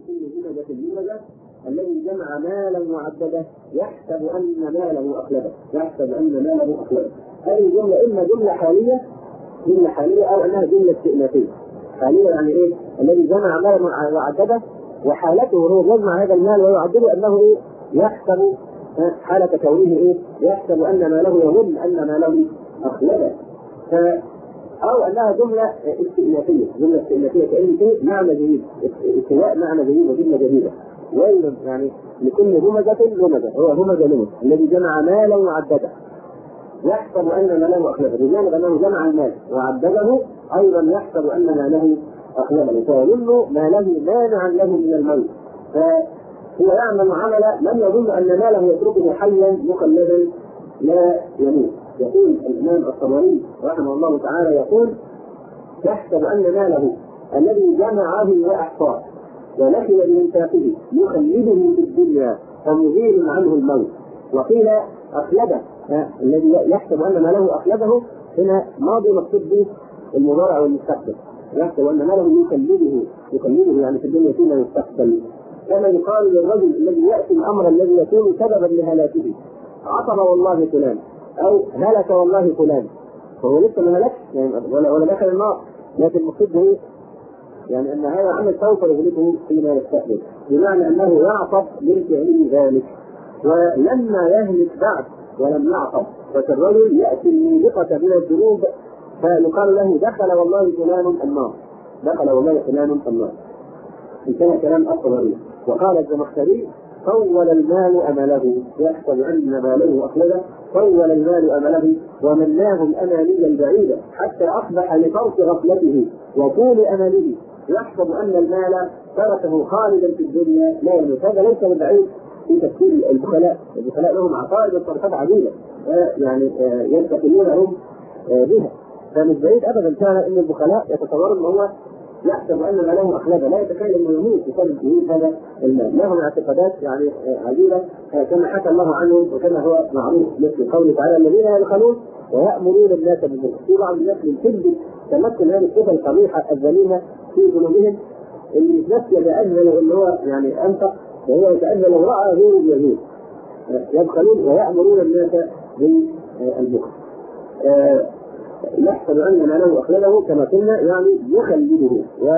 كل همزة الذي جمع مالا معددا يحسب أن ماله أخلده، يحسب أن ماله أخلده. هذه الجملة إما جملة حالية أو أنها جملة استئنافية. حالية يعني إيه؟ الذي جمع مالا معددا وحالته هو يجمع هذا المال ويعدله أنه إيه؟ يحسب حالة كونه إيه؟ يحسب أن ماله، يظن أن ماله أخلده. أو أنها جملة استئنافية، جملة استئنافية كأن فيه معنى جديد، استواء معنى جديد وجملة جديدة. وأيضا يعني لكل همزة هو همزة الذي جمع مالا معددا يحسب أن ماله أخلده، بجانب أنه جمع المال وعدده أيضا يحسب أن ماله أخلده، فيظن ماله مانعا له من الموت، فهو يعمل عملا من يظن أن ماله يتركه حيا مخلدا لا يموت. يقول الإمام الطبري رحمه الله تعالى يقول: يحسب أن ماله الذي جمعه وأحصاه ونفذ بمنفاقه يخلده في الدنيا فمزيل عنه الموت. وقيل أخلده، الذي يحسب أن ماله أخلده هنا ماضي مقصود به المضارع والمستقبل، يحسب أن ماله يخلده يعني في الدنيا فيما يستقبل. كما يقال للرجل الذي يأتي الأمر الذي يكون سببا لهلاكه: عطب والله فلان، أو هلك والله فلان، فهو لسه ما هلكش يعني ولا دخل النار، لكن المقصود به يعني أن هذا عمل سوف يهلكه فيما يستقبل، بمعنى أنه يعطب من فعله ذلك. ولما يهلك بعد ولم يعطب، فالرجل يأتي الموبقة من الذنوب فيقال له: دخل والله فلان النار، دخل والله فلان النار. انتهى كلام الطبري. وقال الزمخشري: طول المال أمله، يحسب أن ماله أخلده، طول المال أمله ومناه الأماني البعيدة حتى أصبح لفرط غفلته وطول أمله يحسب أن المال تركه خالدا في الدنيا لا يموت. هذا ليس بالبعيد في تفسير البخلاء لهم عقائد وتصرفات عديدة يعني يستقلونهم بها، فمش بعيد أبدا كان أن البخلاء يتصور أن هو يحسب أن ماله أخلده، لا يتخيل أنه يموت بسبب وجود هذا المال. لهم اعتقادات يعني عجيبة كما حكى الله عنهم وكما هو معروف، مثل قوله تعالى: الذين يبخلون ويأمرون الناس بالبخل. في بعض الناس من شدة تمثل هذه الصفة القبيحة الذميمة في قلوبهم، اللي نفسه يتأذن أنه هو يعني أنفق وهو يتأذن لو رأى غيره بيزيد. يبخلون ويأمرون الناس بالبخل. يحسب أن ماله أخلده كما قلنا يعني يخلده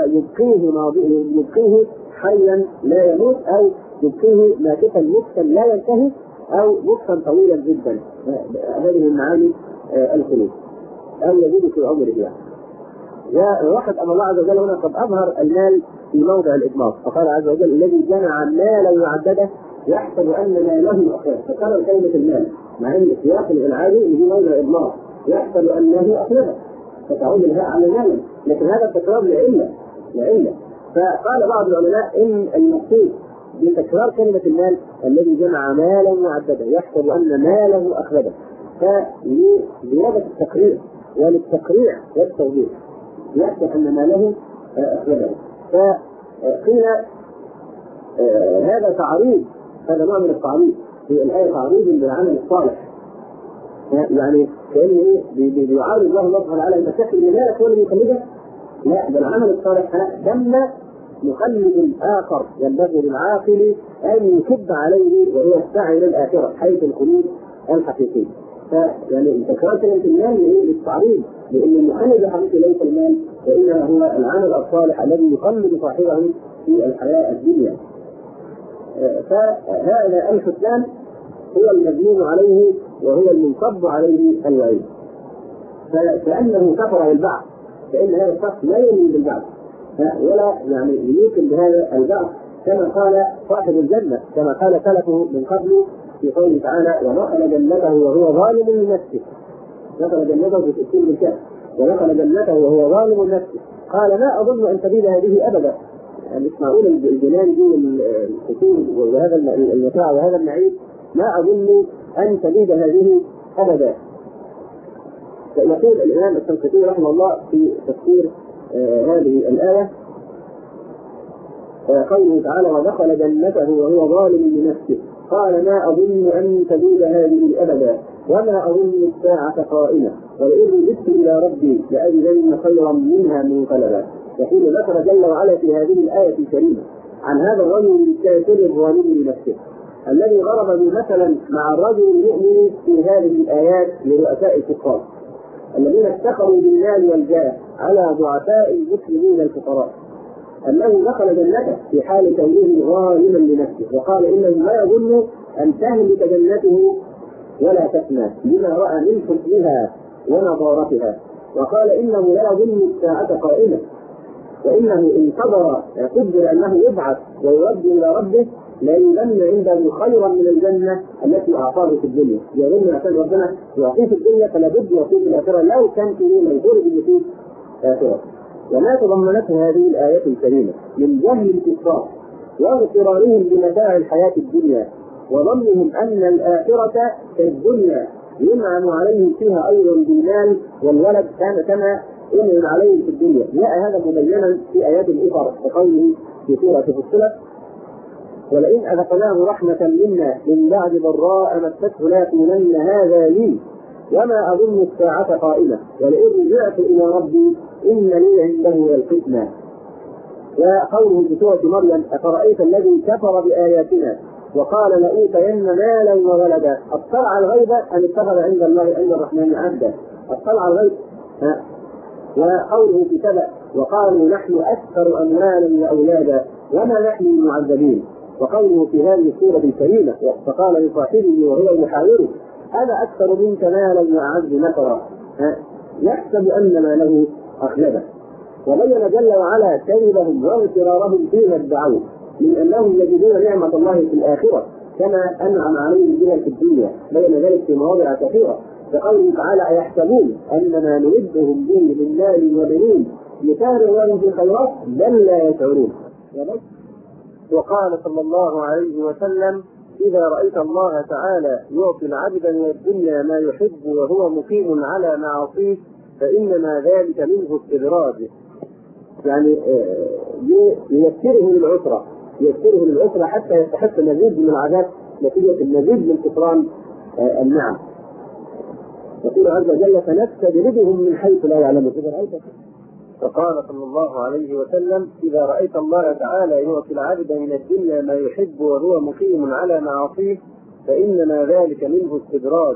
ويبقيه حيا لا يموت، أو يبقيه ماكثا مكثا لا ينتهي، أو مكثا طويلا جدا. هذه المعاني الخلود، أو يزيد في عمره يعني. واحد أمر الله عز وجل هنا قد أظهر المال في موضع الإطلاق، فقال عز وجل: الذي جمع مالا معددا يحسب أن ماله أخلده، فكرر كلمة المال مع أن السياق العادي اللي هو موضع الإطلاق يحسب أنه أخلده فتعود الهاء على المال، لكن هذا التكرار لعلة. فقال بعض العلماء إن المقصود بتكرار كلمة المال الذي جمع مالا معددا يحسب أن ماله أخلده، فلزيادة التقرير وللتقريع والتوضيح يحسب أن ماله أخلده. فقيل هذا تعريض، هذا نوع من التعريض في الآية، تعريض بالعمل الصالح، يعني كأنه بيعارض الله سبحانه وتعالى المشاكل اللي لا يكون يخلدها، لا، بل العمل الصالح ثم مخلد آخر ينبغي للعاقل أن يكب عليه وهو السعي للآخرة حيث الخلود الحقيقي. فيعني تكرار كلمة المال للتعريض، لأن المخلد الحقيقي ليس المال، وإنما هو العمل الصالح الذي يخلد صاحبه في الحياة الدنيا. فهذا الختان هو المبني عليه وهو المنصب عليه الوعيد، فكأنه كفر بالبعث، كأن هذا الشخص لا يؤمن بالبعث ولا يعني يوقن بهذا البعث، كما قال صاحب الجنة، كما قال سلفه من قبل في قوله تعالى: ودخل جنته وهو ظالم لنفسه. دخل جنته في تفسير بالكهف، ودخل جنته وهو ظالم لنفسه، قال: ما أظن أن تبيد هذه أبدا. يعني اسمعون الجنان دي والقصور وهذا المتاع وهذا النعيم، ما أظن أن تبيد هذه أبدا. يقول الإمام الشنقيطي رحمه الله في تفسير هذه الآية قوله تعالى: ودخل جنته وهو ظالم لنفسه، قال: ما أظن أن تبيد هذه أبدا، وما أظن الساعة قائمة، ولئن رددت إلى ربي لأجدن خيرا منها منقلبا. يقول ذكر جل وعلا في هذه الآية الكريمة عن هذا الرجل الكافر الظالم لنفسه الذي ضرب مثلا مع الرجل المؤمن في هذه الآيات لرؤساء الكفار الذين افتخروا بالمال والجاه على ضعفاء المسلمين الفقراء، أنه دخل جنته في حال كونه ظالما لنفسه، وقال إنه لا يظن أن تهلك جنته ولا تفنى لما رأى من حسنها ونضارتها، وقال إنه لا يظن الساعة قائمة، وإنه إن قدر أنه يبعث ويرد إلى ربه لا يظن عنده خيرا من الجنة التي أعطاه في الدنيا، يظن أن ربنا يعطيه في الدنيا فلا بد يعطيه في الآخرة لو كان فيه من يخرج اللي فيه الآخرة. وما تضمنته هذه الآيات الكريمة من جهل الكفار واغترارهم بمتاع الحياة الدنيا وظنهم أن الآخرة كالدنيا ينعم عليهم فيها أيضا بالمال والولد كما ينعم عليهم في الدنيا. جاء هذا مبينا في آيات الإخرى كقوله في سورة فصلت: ولئن أذقناه رحمة منا من بعد ضراء مسته ليقولن هذا لي وما أظن الساعة قائمة ولئن رجعت إلى ربي إن لي عنده الحسنى. وقوله في سورة مريم: أفرأيت الذي كفر بآياتنا وقال لأوتين مالا وولدا أطلع الغيب أم اتخذ عند الله عند الرحمن عهدا. أطلع الغيب. وقوله في سبأ: وقالوا نحن أكثر أموالا وأولادا وما نحن معذبين. وقوله في هذه السورة الكريمة: فقال لصاحبه وهو يحاوره: أنا أكثر منك مالا وأعز نفرا يحسب أن ماله أخلده. وبين جل وعلا كذبهم واغترارهم فيما ادعوا من أنهم يجدون نعمة الله في الآخرة كما أنعم عليهم بها في الدنيا، بين ذلك في مواضع كثيرة. كقوله تعالى: أيحسبون أن ما نمدهم به من مال وبنين نسارع لهم في الخيرات بل لا يشعرون. وقال صلى الله عليه وسلم: إذا رأيت الله تعالى يعطي العبد من الدنيا ما يحب وهو مقيم على معاصيه فإنما ذلك منه استدراج، يعني ييسره للعسرة حتى يستحق المزيد من العذاب نتيجة المزيد من كفران النعم. يقول عز وجل: فنستدرجهم من حيث لا يعلمون. فقال صلى الله عليه وسلم: إذا رأيت الله تعالى يعطي العبد من الدنيا ما يحب وهو مقيم على معاصيه فإنما ذلك منه استدراج.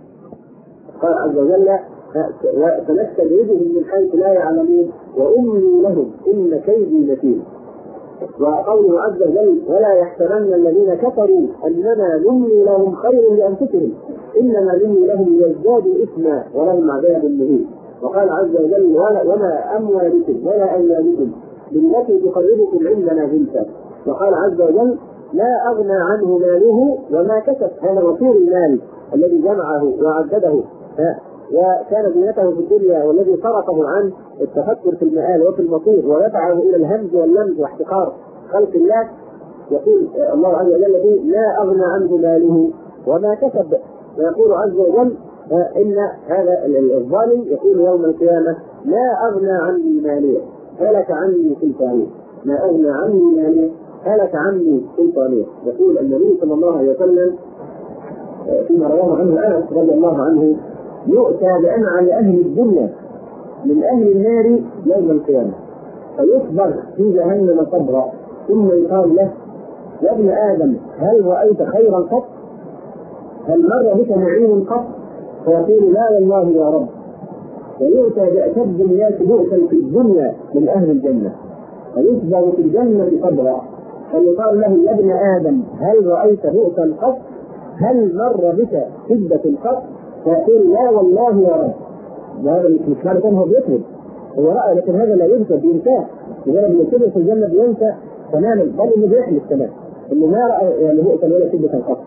قال عز وجل: فنستدرجهم من حيث لا يعلمون وأملي لهم إن كيدي متين. وقوله عز وجل: ولا يحسبن الذين كفروا أنما نملي لهم خير لأنفسهم إنما نملي لهم ليزدادوا إثما ولهم عذاب مهين. وقال عز وجل: وما أموالكم ولا أولادكم بالتي تقربكم عندنا زلفى. وقال عز وجل: لا أغنى عنه ماله وما كسب. هذا وفير المال الذي جمعه وعدده وكان زينته في الدنيا والذي صرفه عن التفكر في المآل وفي المصير ودفعه إلى الهمز واللمز واحتقار خلق الله. يقول الله عز وجل فيه: لا أغنى عنه ماله وما كسب. ويقول عز وجل إن هذا الظالم يقول يوم القيامة: لا أغنى عني ماليه هلك عني سلطانيه. ما أغنى عني ماليه هلك عني سلطانيه. يقول النبي صلى الله عليه وسلم فيما رواه عنه أنس رضي الله عنه: يؤتى بأنعم أهل الدنيا من أهل النار يوم القيامة فيصبر في جهنم صبرا ثم يقال له: يا ابن آدم هل رأيت خيرا قط؟ هل مر بك نعيم قط؟ فيقول: لا والله يا رب. ويؤتى بأشد الناس بؤسا في الدنيا من أهل الجنة فيصبر في الجنة صبرا فيقال له: يا ابن آدم هل رأيت بؤسا قط؟ هل مر بك شدة قط؟ فيقول: لا والله يا رب. وهذا مش معنى كان هو بيكذب، هو رأى، لكن هذا لا ينسى، بينساه. إذا بيكذب في الجنة بينسى تماما، بل إنه بيحلف كمان إنه ما رأى يعني بؤسا ولا شدة قط.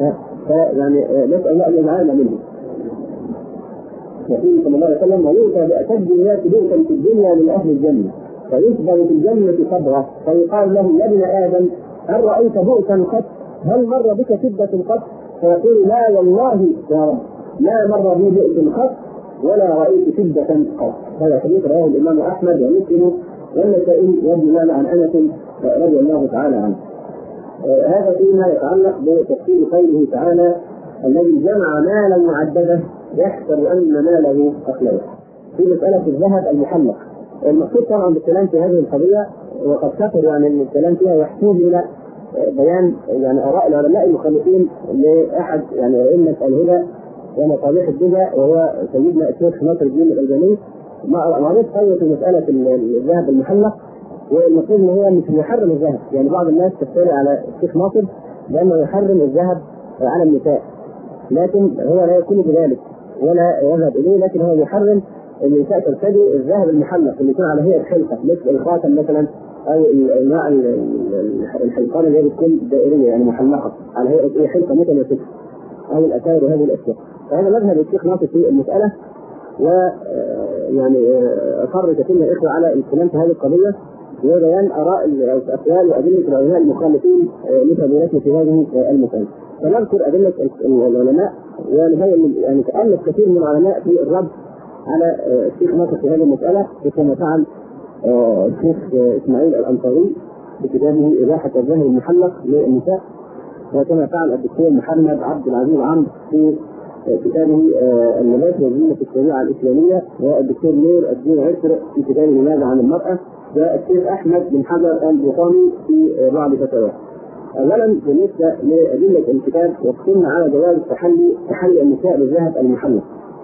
يعني نسأل الله أن يجعلنا منه. يقول صلى الله عليه وسلم: ويؤتى بأشد الناس بؤسا في الدنيا من أهل الجنة فيصبر في الجنة صبرا فيقال له: يا ابن آدم هل رأيت بؤسا قط؟ هل مر بك شدة قط؟ فيقول: لا والله يا رب لا مر بي بؤس قط ولا رأيت شدة قط. هذا حديث رواه الإمام أحمد ومسلم والنسائي والإمام عن أنس رضي الله تعالى عنه. هذا فيما يتعلق بتفسير قوله تعالى: الذي جمع مالا معددا يحسب أن ماله أخلده. في مسألة الذهب المحلق، المقصود طبعا بالكلام في هذه القضية وقد كثر يعني الكلام فيها يحتاج الى بيان يعني اراء العلماء المخالفين لاحد يعني ائمه الهدى ومصابيح الدجى وهو سيدنا الشيخ ناصر الدين الالباني. معروف قوي في مساله الذهب المحلق، والمفروض ان هو مش يحرم الذهب، يعني بعض الناس تفتري على الشيخ ناصر بانه يحرم الذهب على النساء، لكن هو لا يكون بذلك ولا يذهب اليه، لكن هو يحرم النساء ترتدي الذهب المحلق اللي يكون على هيئه حلقه مثل الخاتم مثلا، او انواع الحلقان اللي هي بتكون دائريه يعني محلقه على هيئه حلقه متماسكه، او الاساور وهذه الاشياء. فهذا مذهب الشيخ ناصر في المساله، ويعني اصر كثير من الاخوه على الكلام في هذه القضيه وبيان اراء الاقوال وادله العلماء المخالفين لفضيلته في هذه المساله. فنذكر ادله العلماء ونبين يعني تالف كثير من العلماء في الرد على الشيخ ناصر في هذه المساله، كما فعل الشيخ اسماعيل الانصاري في كتابه اباحه الذهب المحلق للنساء، وكما فعل الدكتور محمد عبد العزيز عمرو في كتابه اللباس والزينة في الشريعة الإسلامية، والدكتور نور الدين عسر في كتابه ماذا عن المرأة، والشيخ أحمد بن حجر البطاني في بعض فتاواه. أولا بالنسبة لأدلة الكتاب وقسمنا على جواز تحلي النساء بالذهب المحلق.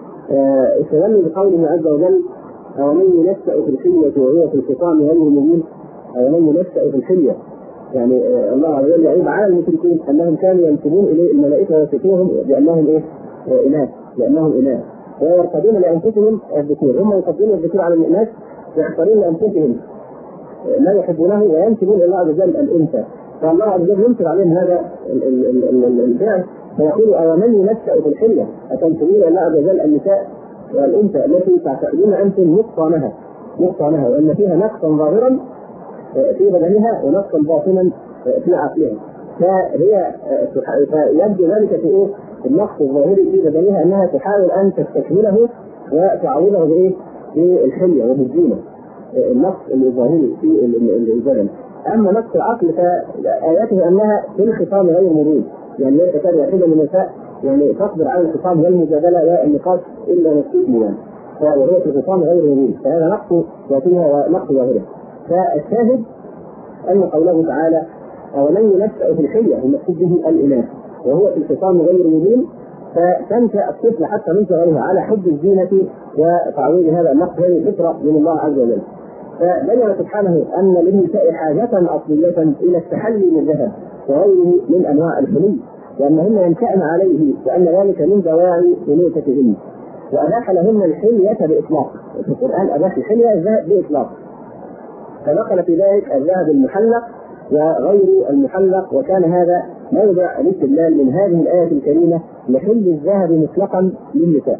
استدل بقوله عز وجل: أومن ينشأ في الحلية وهو في الخصام غير مبين. أومن ينشأ في الحلية يعني الله عز وجل يعيب على المشركين انهم كانوا ينسبون اليه الملائكه ويصفوهم بانهم اناث، لانهم اناث، ويرتضون لانفسهم الذكور، هم يفضلون الذكور على الاناث، ويختارون لانفسهم ما يحبونه وينسبون الى الله عز وجل الانثى. فالله عز وجل ينكر عليهم هذا الفعل فيقول: أومن ينشأ في الحلية، أتنسبون الى الله عز وجل النساء والانثى التي تعتقدون انتم نقصانها وان فيها نقصا ظاهرا في بدنها ونقصا باطنا في عقلها، فهي فيبدو ذلك في النقص الظاهري في بدنها انها تحاول ان تستكمله وتعوضه بالحليه وبالزينه، النقص الظاهري في البدن. اما نقص العقل فاياته انها في الخصام غير مبين، يعني لا تكاد واحده من النساء يعني تصبر على الخصام والمجادله والنقاش الا نفسه يعني، وهي في الخصام غير مبين، فهذا نقص ذاتها ونقص ظاهرها. فالشاهد أن قوله تعالى: أومن ينشأ في الحلية المقصود به الإناث وهو في الخصام غير مبين، فتنشأ الطفل حتى من صغرها على حب الزينة وتعويض هذا النقص، هذه فطرة من الله عز وجل. فبين سبحانه أن للنساء حاجة أصلية إلى التحلي بالذهب وغيره من أنواع الحلي، وأنهن ينشأن عليه وأن ذلك من دواعي أنوثتهن، وأباح لهن الحلية بإطلاق. في القرآن أباح الحلية الذهب بإطلاق، فدخل في ذلك الذهب المحلق وغير المحلق، وكان هذا موضع الاستدلال من هذه الآية الكريمة لحل الذهب مطلقا للنساء.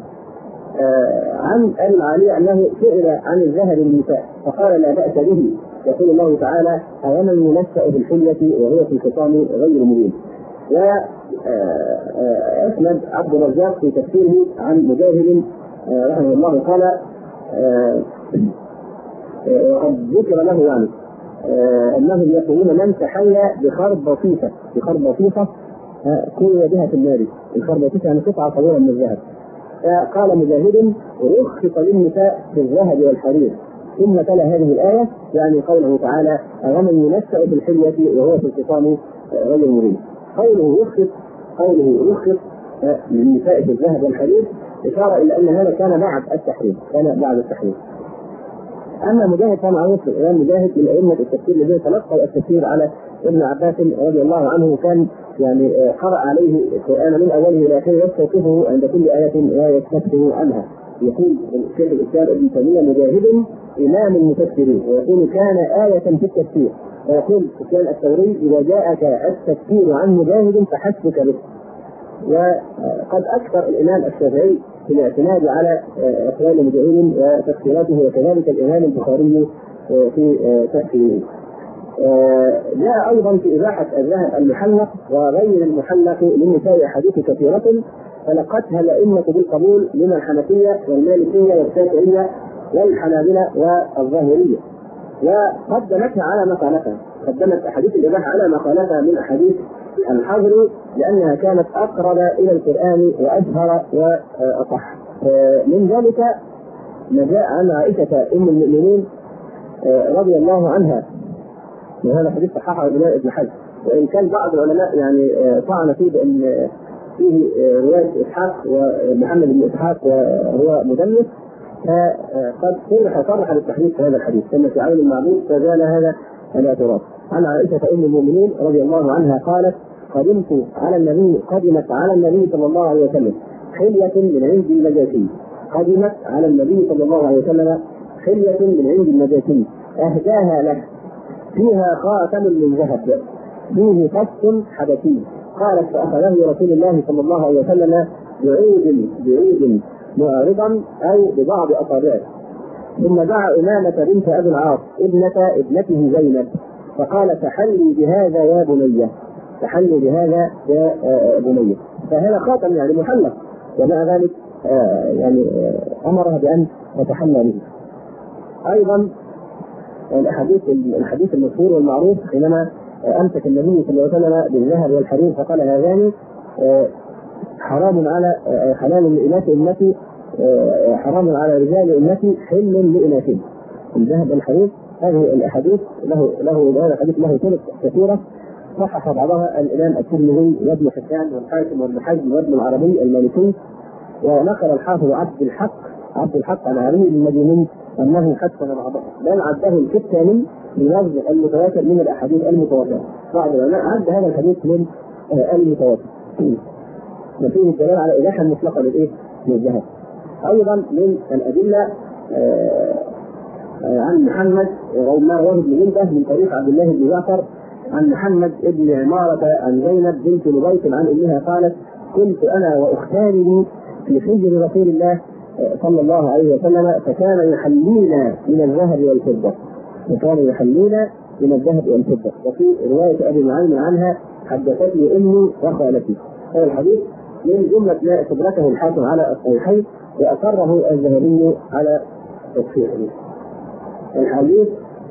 عن العالية أنه سئل عن الذهب للنساء فقال: لا بأس به. يقول الله تعالى: أومن ينشأ في الحلية وهو في الخصام غير مبين. وأسند عبد الرزاق في تفسيره عن مجاهد رحمه الله قال: وقد ذكر له يعني انهم يقولون: من تحيا بخرب بسيطه كوي بها في النار. الخرب بسيطه يعني قطعه صغيره من الذهب. فقال مجاهد: رخص للنساء في الذهب والحرير. ثم تلا هذه الايه يعني قوله تعالى: ومن ينشأ في الحلية وهو في الخصام غير مبين. قوله رخص للنساء في الذهب والحرير اشاره الى ان هذا كان بعد التحريم. أما مجاهد فمعروف الإمام مجاهد من أئمة التفسير الذين تلقوا التفسير على ابن عباس رضي الله عنه، وكان يعني قرأ عليه القرآن من أوله إلى آخره يستوقفه عند كل آية ويستفسر عنها. يقول شيخ الإسلام ابن تيمية: مجاهد إمام المفسرين، ويقول كان آية في التفسير. ويقول سفيان الثوري: إذا جاءك التفسير عن مجاهد فحسبك به. وقد أكثر الإمام الشافعي في الاعتماد على أقوال مجاهد وتفسيراته، وكذلك الإمام البخاري في تفسيره. جاء أيضا في إباحة الذهب المحلق وغير المحلق للنساء أحاديث كثيرة فلقتها الأئمة بالقبول من الحنفية والمالكية والشافعية والحنابلة والظاهرية، وقدمتها على مقالتها، قدمت أحاديث الإباحة على مقالتها من أحاديث الحظر، لأنها كانت أقرب إلى القرآن وأجهر وأصح. من ذلك ما جاء عن عائشة أم المؤمنين رضي الله عنها وهذا حديث صححه الإمام ابن حزم، وإن كان بعض العلماء يعني طعن فيه بأن فيه رواية إسحاق ومحمد بن إسحاق وهو مدلس، فقد صرح بالتحديث في هذا الحديث كما في عين المعبود، فزال هذا الاعتراض. عن عائشة أم المؤمنين رضي الله عنها قالت: قدمت على النبي صلى الله عليه وسلم حلية من عند النجاشي. قدمت على النبي صلى الله عليه وسلم حلية من عند النجاشي أهداها له، فيها خاتم من ذهب فيه فص حدثي. قالت: فأخذه رسول الله صلى الله عليه وسلم بعود معرضا أو ببعض أصابعه، ثم دعا أمامة بنت أبي العاص ابنته زينب فقال: تحلي بهذا يا بني، تحلي بهذا يا بني. فهذا خاتم يعني محلق، ومع ذلك أمرها بأن تتحلى به. أيضا الحديث المشهور والمعروف حينما أمسك النبي صلى الله عليه وسلم بالذهب والحرير فقال: هذان حرام على حلال لإناث أمتي، حرام على رجال أمتي، حل لإناثهم. الذهب والحرير. هذه الأحاديث هذا الحديث له طرق كثيرة، صحح بعضها الإمام الترمذي وابن حبان والحاكم وابن حزم وابن العربي المالكي، ونقل الحافظ عبد الحق عن علي بن المديني أنه حسن بعضها، بل عده الكتاني بلفظ المتواتر من الأحاديث المتواترة. بعض العلماء عد هذا الحديث من المتواتر، وفيه الدلالة على إباحة مطلقة للذهب. أيضا من الأدلة عن محمد رواه ابن جنده من طريق عبد الله بن جعفر عن محمد بن عمارة عن زينب بنت لبيط عن أمها قالت: كنت أنا وأختان لي في حجر رسول الله صلى الله عليه وسلم، فكان يحلينا من الذهب والفضة. وفي رواية أبي نعيم عنها: حدثتني أمي وخالتي. هذا الحديث من جملة ما استدركه الحاكم على الصحيحين وأقره الذهبي على تصحيحه. الحديث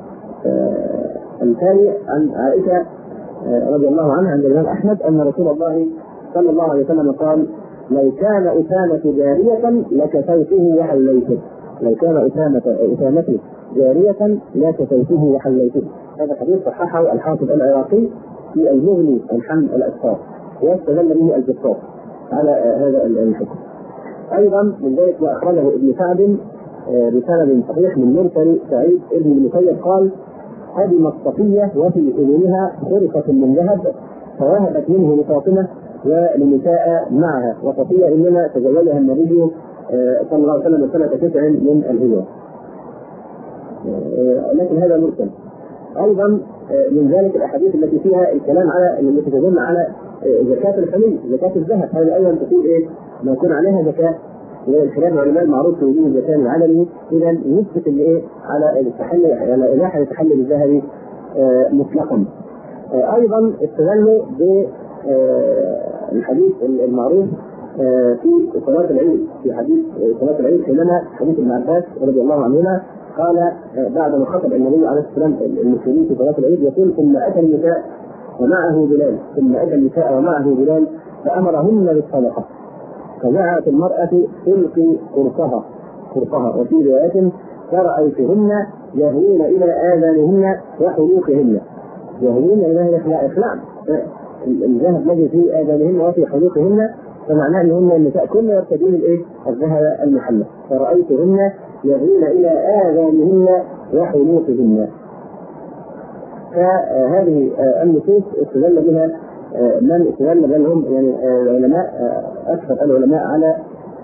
الثاني عن عائشة رضي الله عنها عند الإمام أحمد أن رسول الله صلى الله عليه وسلم قال: لو كان أسامة جارية لكسوته وحليته. لو كان أسامة جارية لكسوته وحليته. هذا الحديث صححه الحافظ العراقي في المغني الحمد الأسفار، واستدل به الجفار على هذا الحكم. أيضا من ذلك ما أخرجه ابن سعد بسند صحيح من مرسل سعيد ابن المسيب قال: قدمت صفية وفي أذنها خرقة من ذهب فوهبت منه لفاطمة ولنساء معها، وصفية إنما تزوجها النبي صلى الله عليه وسلم سنة 9 من الهجرة، لكن هذا مرسل. أيضا من ذلك الأحاديث التي فيها الكلام على التي تدل على زكاة الحلي، زكاة الذهب. هذا أيضا تقول ما يكون عليها زكاة، والخلاف العلماء المعروف في وجوه الزكاة العلني، إذا يثبت على التحلي، على إباحة التحلي بالذهب مطلقا. أيضا استدلوا بالحديث المعروف في صلاة العيد، في حديث صلاة العيد حينما حديث ابن عباس رضي الله عنهما قال بعد ما خطب النبي عليه الصلاة والسلام المسلمين في صلاة العيد يقول: ثم أتى النساء ومعه بلال فأمرهن بالصدقة، فجعلت المرأة تلقي قرصها، وفي رواية: فرأيتهن يهوين إلى آذانهن وحلوقهن. يهوين إلى إخلاع الذهب الذي في آذانهن وفي حلوقهن، فمعناه أنهن النساء كن يرتدين الذهب المحلى. فرأيتهن يهوين إلى آذانهن وحلوقهن. فهذه النصوص استدل بها من استدل بينهم العلماء، أكثر العلماء على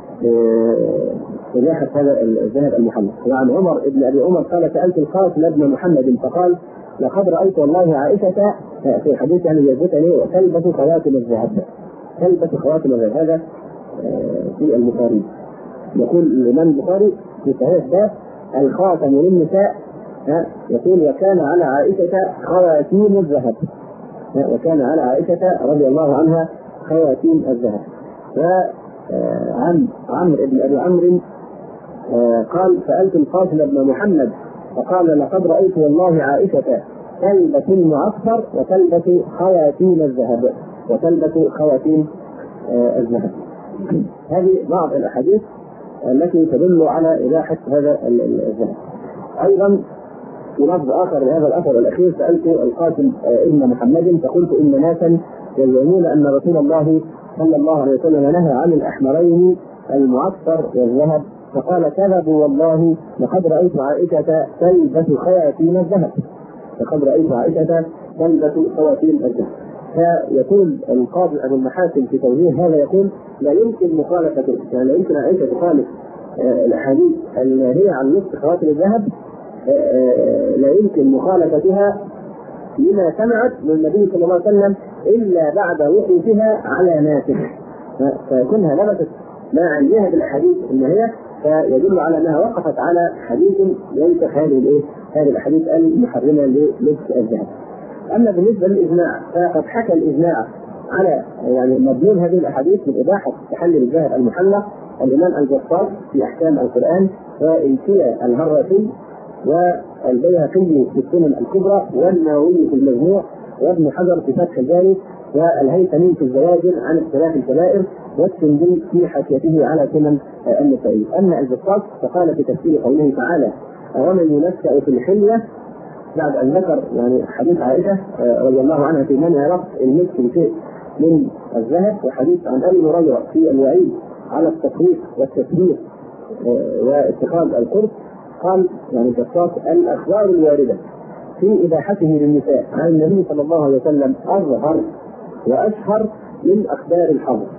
إباحة هذا الذهب المحلى. وعن عمر ابن أبي عمر قال: سألت القاسم بن محمد فقال: لقد رأيت والله عائشة في حديث جزتني تلبس خواتم الذهب. هذا في البخاري. يقول الإمام البخاري في صحيح ده: الخاتم للنساء، يقول: وكان على عائشة خواتيم الذهب، وكان على عائشة رضي الله عنها خواتيم الذهب. وعن عمرو بن أبي عمرو قال: سألت القاسم بن محمد فقال: لقد رأيت والله عائشة تلبس المعصفر وتلبس خواتيم الذهب. هذه بعض الأحاديث التي تدل على إباحة هذا الذهب. أيضا في لفظ آخر لهذا الأثر الأخير: سألت القاسم ابن محمد فقلت إن ناسا يزعمون أن رسول الله صلى الله عليه وسلم نهى عن الأحمرين المعصفر والذهب، فقال: كذبوا والله، لقد رأيت عائشة تلبس خواتيم الذهب. لقد رأيت عائشة تلبس خواتيم الذهب. فيقول القاضي أبو المحاسن في توجيه هذا، يقول: لا يمكن مخالفته، يعني لا يمكن عائشة تخالف الأحاديث اللي هي عن نصف خواتم الذهب، لا يمكن مخالفتها لما سمعت من النبي صلى الله عليه وسلم إلا بعد وقوفها على ناسخ، فكونها لبست ما علمها بالأحاديث النهية فيدل على أنها وقفت على حديث ينسخ هذه الأحاديث المحرمة للبس الذهب. أما بالنسبة للإجماع فقد حكى الإجماع على يعني مضمون هذه الأحاديث من إباحة تحلي بالذهب المحلق الإمام الجصاص في أحكام القرآن، وإنسية الهراسي، والبيهقي في السنن الكبرى، والنووي في المجموع، وابن حجر في فتح الباري، والهيثمي في الزواجر عن اختلاف الكبائر، والسندي في حاشيته على سنن النسائي. أما الجصاص فقال في تفسير قوله تعالى: ومن ينشأ في الحلية، بعد أن ذكر يعني حديث عائشة رضي الله عنها في من يرى المسك بشيء من الذهب، وحديث عن أبي هريرة في الوعيد على التفريق والتكبير واتخاذ القرص، قال يعني الجصاص: الأخبار الواردة في إباحته للنساء عن النبي صلى الله عليه وسلم أظهر وأشهر من أخبار الحظر.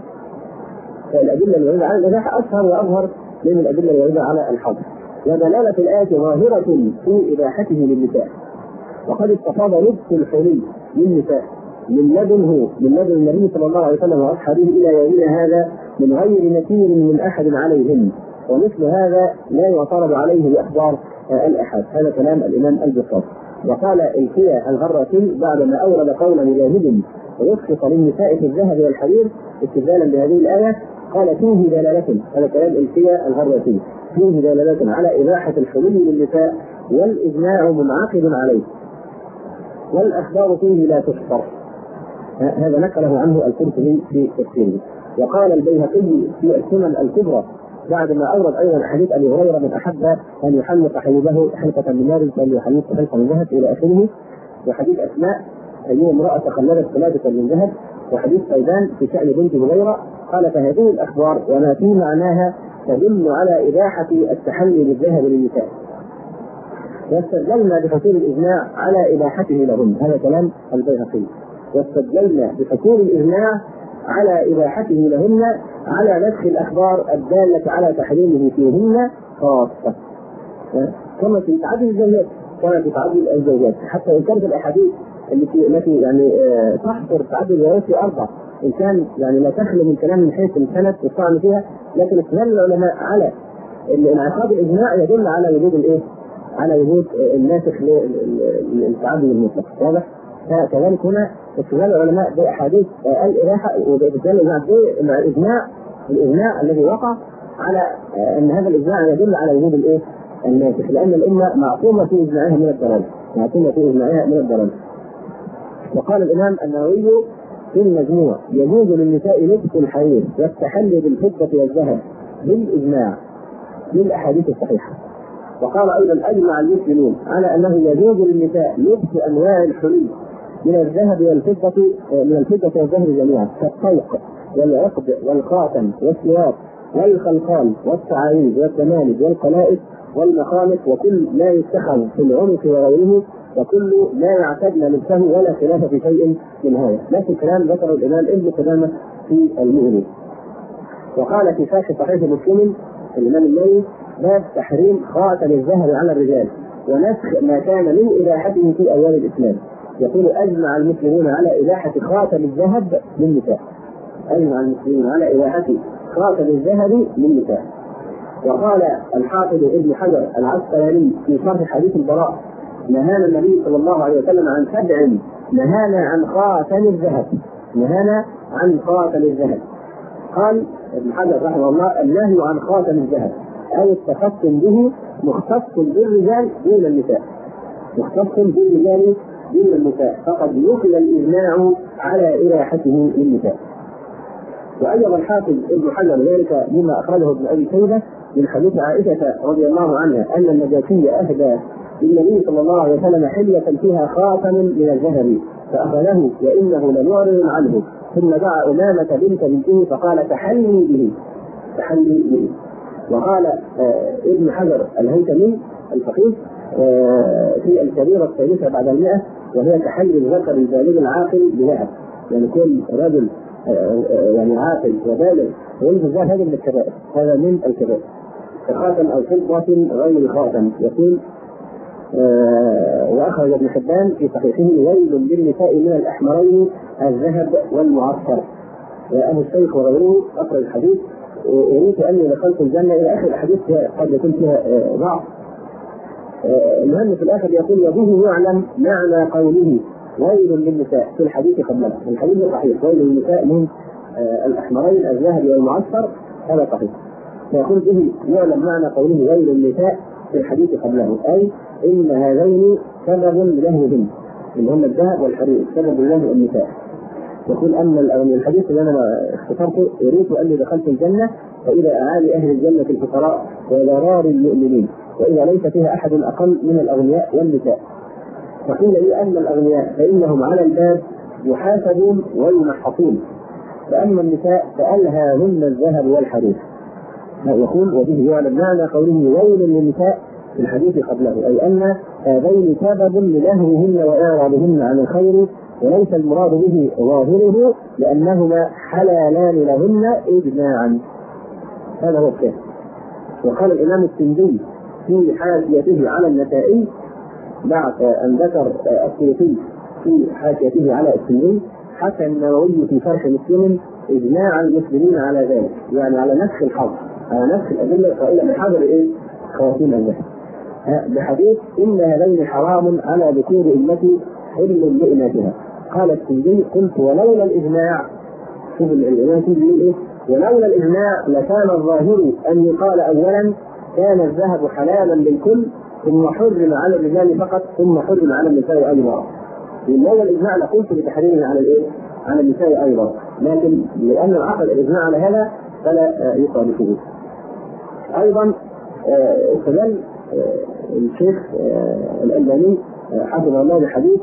فالأدلة الواردة على الإباحة أشهر وأظهر من الأدلة الواردة على الحظر، ودلالة الآية ظاهرة في إباحته للنساء. وقد استفاض لبس الحلي للنساء من لدن النبي صلى الله عليه وسلم وأصحابه إلى يومنا هذا من غير نكير من أحد عليهم، ومثل هذا لا يعترض عليه بأخبار الأحد. هذا كلام الإمام الجصاص. وقال الكيا الهراسي بعدما أورد قول مجاهد رخص للنساء في الذهب والحرير استدلالا بهذه الآية، قال: فيه دلالة، هذا كلام الكيا الهراسي، فيه دلالة على إباحة الحلي للنساء، والإجماع منعقد عليه، والأخبار فيه لا تحصر. هذا نقله عنه القرطبي في تفسيره. وقال البيهقي في السنن الكبرى بعد ما أورد أيضا حديث أبي هريرة: من أحب أن يحلق حليبه حلقة من نار فليحلق حلقة من ذهب إلى آخره. وحديث أسماء: أيها امرأة تخلدت ثلاثة من ذهب. وحديث قيدان في شأن بنت هريرة. قال: فهذه الأخبار وما في معناها تدل على إباحة التحلي بالذهب للنساء، واستدللنا بحصول الإجماع على إباحته لهن. هذا كلام البيهقي. واستدللنا بحصول الإجماع على إباحته لهن على نسخ الأخبار الدالة على تحريمه فيهن خاصة، كما في تعدد الزوجات، حتى إن كانت الأحاديث التي يعني تحصر تعدد الزوجات في 4 إن كان يعني لا تخلو من كلام من حيث السند والطعن فيها، لكن استدل العلماء على انعقاد الإجماع يدل على وجود على وجود الناسخ للتعدد المطلق. واضح؟ كذلك هنا استدلال العلماء باحاديث الاباحه وبالتالي مع الاجماع الذي وقع على ان هذا الاجماع يدل على وجود الناسخ، لان الامه معصومه في اجماعها من الضلال. وقال الامام النووي في المجموع: يجوز للنساء لبس الحرير والتحلي بالفضه والذهب بالاجماع للاحاديث الصحيحه. وقال ايضا: اجمع المسلمون على انه يجوز للنساء لبس انواع الحلي من الذهب والذهب جميعا، كالطوق والعقد والخاتم والسواد والخلقان والسعاريد والتمالك والقلائد والمخامس، وكل ما يتخذ في العنق وغيره، وكل ما يعتدن لبسه، ولا خلاف في شيء من هذا. نفس الكلام ذكر الامام ابن قدامه في المغني. وقال في شرح صحيح مسلم الامام النووي: باب تحريم خاتم الذهب على الرجال ونسخ ما كان من اباحته في اول الاسلام. يقول: اجمع المسلمون على اباحه خاتم الذهب للنساء. وقال الحافظ ابن حجر العسقلاني في شرح حديث البراء: نهانا النبي صلى الله عليه وسلم عن 7، نهانا عن خاتم الذهب. قال ابن حجر رحمه الله: النهي عن خاتم الذهب أو التخصم به مختص بالرجال دون النساء، فقد نقل الإجماع على إباحته للنساء. وأيضا الحافظ ابن حجر ذلك مما أخرجه ابن أبي شيبة من حديث عائشة رضي الله عنها أن النجاشي أهدى للنبي صلى الله عليه وسلم حلية فيها خاتم من الذهب فأخذه وإنه لمعرض عنه، ثم دعا أمامة بنته فقال تحلي به تحلي به. وقال ابن حجر الهيثمي الفقيه في الكبيرة الثالثة بعد 100 وهي تحلي الذكر البالغ العاقل بذهب، يعني كل رجل يعني عاقل وبالغ ويلبس الذهب هذا من الكبائر، هذا من الكبائر. خاتم أو فضة غير خاتم. يقول وأخرج ابن حبان في صحيحه ويل للنساء من الأحمرين الذهب والمعصر. وأبو الشيخ وغيره أخرج الحديث أريد أني دخلت الجنة إلى آخر الحديث قد يكون فيها ضعف. المهم في الآخر يقول وبه يعلم معنى قوله ويل للنساء في الحديث قبلنا. الحديث صحيح ويل للنساء من الأحمرين الذهب والمعصر هذا صحيح. فيقول به يعلم معنى قوله ويل للنساء في الحديث قبله، أي إن هذين سبب لهوهن اللي هم الذهب والحرير سبب له النساء. يقول أما الحديث اللي أنا اختصرته أريد أني دخلت الجنة فإلى أعالي أهل الجنة الفقراء وضرار المؤمنين وإذا ليس فيها أحد أقل من الأغنياء والنساء. وقيل لي أن الأغنياء فإنهم على الباب يحاسبون ويمحصون، فأما النساء فألهاهن الذهب والحرير. يقول وبه يعلم معنى قوله ويل للنساء في الحديث قبله، أي أن هذين سبب للهوهن وإعراضهن عن الخير وليس المراد به ظاهره لأنهما حلالان لهن إجماعا. هذا هو الشيء. وقال الإمام السندي في حاشيته على النسائي بعد أن ذكر السيوطي في حاشيته على السندي حكى النووي في شرح مسلم إجماع المسلمين على ذلك، يعني على نفس الحظ على نفس الأدلة القائلة من حظر خواتيم الناس بحديث إن هذين حرام على ذكور أمتي حل لإناثها. قال السندي قلت ولولا الإجماع، شوف الإمام السندي ولولا الإجماع لكان الظاهر أن يقال أولا كان الذهب حلالا للكل ثم حرم على الرجال فقط ثم حرم على النساء أيضا. لولا الإجماع لقلت بتحريمه على النساء أيضا، لكن لأن العقل الإجماع على هذا فلا يخالفه. أيضا استدل الشيخ الألباني حفظه الله بحديث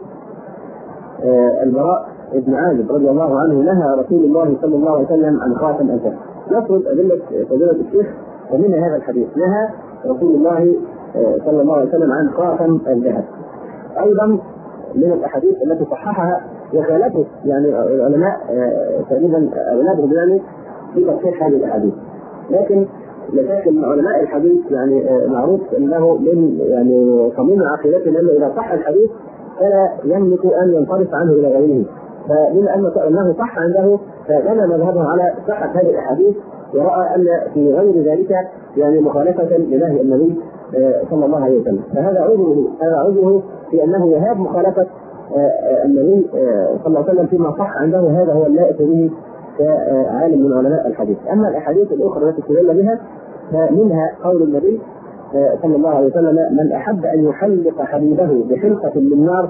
البراء بن عازب رضي الله عنه نهى رسول الله صلى الله عليه وسلم عن خاتم الذهب. نفرض أدلة فضيلة الشيخ ومن هذا الحديث نهى رسول الله صلى الله عليه وسلم عن خاتم الذهب. أيضا من الأحاديث التي صححها وخالفت يعني العلماء تقريبا أغلبهم يعني في تصحيح هذه الأحاديث، لكن لكن علماء الحديث يعني معروف أنه من يعني صميم عقيدتهم أنه إذا صح الحديث فلا يملك أن ينصرف عنه إلى غيره، فبما أنه صح عنده فكان مذهبه على صحة هذه الأحاديث ورأى أن في غير ذلك يعني مخالفة لنهي النبي صلى الله عليه وسلم. فهذا عذره في أنه يهاب مخالفة النبي صلى الله عليه وسلم فيما صح عنده، هذا هو اللائق به كعالم من علماء الحديث. أما الأحاديث الأخرى التي استدل بها فمنها قول النبي صلى الله عليه وسلم من أحب أن يحلق حبيبه بحلقة من نار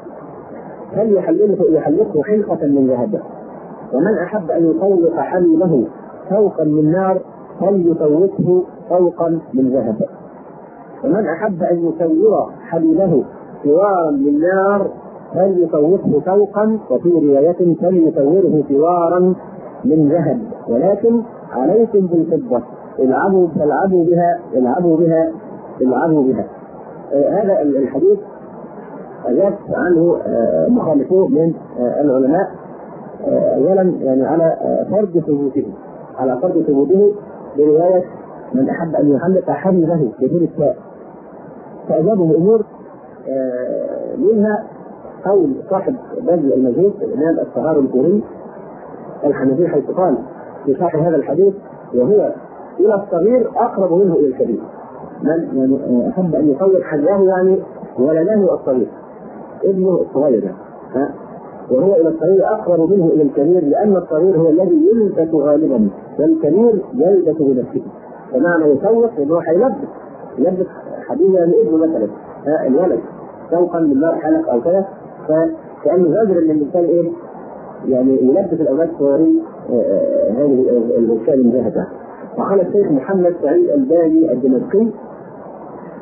فليحلقه حلقة من ذهب، ومن أحب أن يطوق حبيبه فوقا من نار فليطوقه فوقا من ذهب، ومن أحب أن يصور حبيبه سوارا من نار فليطوقه فوقا، وفي رواية فليصوره سوارا من ذهب، ولكن عليكم بالفضة العبوا بها. هذا الحديث أجاب عنه مخالفوه من العلماء أولا يعني على فرض ثبوته برواية من أحب أن يحلق حبيبه بدون التاء، فأجابوا الأمور منها قول صاحب بذل المجهود الإمام الطهاري الكوري الحنفي حيث قال في شرح هذا الحديث وهو إلى الصغير أقرب منه إلى الكبير، من يعني أحب أن يطور حجاه يعني ولده الصغير ابنه الصغير وهو إلى الصغير أقرب منه إلى الكبير، لأن الصغير هو الذي يلبس غالبا والكبير يلبس بنفسه، فمعنى يسوق إنه يلبس حبيبه يعني ابنه مثلا الولد سوقا من نار حلق أو كذا، فكأنه زجر من الإنسان يعني يلبس الأولاد الصغيرين هذه الأشياء المجاهدة. وقال الشيخ محمد سعيد الباني الدمشقي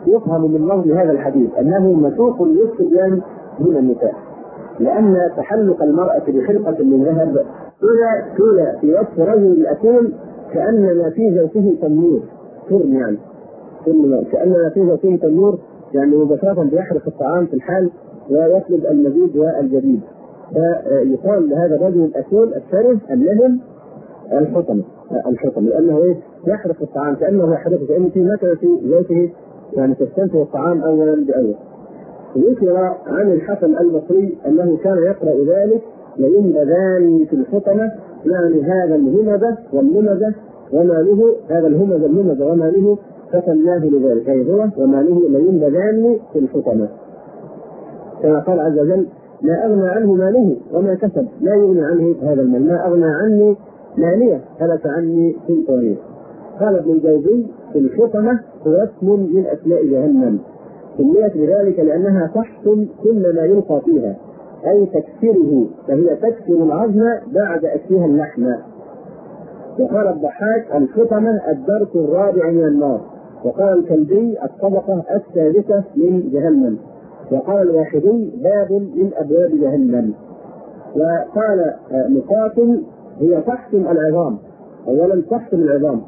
يفهم من نظم هذا الحديث أنه مسوق للصبيان دون النساء، لأن تحلق المرأة بخلقة من ذهب تولى في وصف رجل الأكول كأنما في ذاته تنور، يعني كأنما في ذاته تنور، يعني مباشرة بيحرق الطعام في الحال ويطلب المزيد والجديد. فيقال لهذا الرجل الأكول الشره اللهم الحطمة، لأنه يحرق الطعام كأنه يحرقه، كأنه في مكنة في ذاته يعني تستنتج الطعام أولا بأول. ذكر عن الحسن البصري أنه كان يقرأ ذلك لينبذان في الحطمة، يعني هذا الهمزة واللمزة وماله، هذا الهمزة وماله فسماه لذلك، أي هو وماله لينبذان في الحطمة. كما قال عز وجل: لا أغنى عنه ماله وما كسب، لا يغني عنه هذا المال، ما أغنى عني مالية هلك عني سلطانية. قال ابن الجوزي: في الحطمة هو اسم من أسماء جهنم، سميت بذلك لأنها تحطم كل ما يلقى فيها، أي تكسره، فهي تكسر العظم بعد أكلها اللحم. وقال الضحاك: الحطمة الدرك الرابع من النار. وقال الكلبي: الطبقة السادسة من جهنم. وقال الواحدي: باب من أبواب جهنم. وقال مقاتل: هي تحطم العظام، أولا تحطم العظام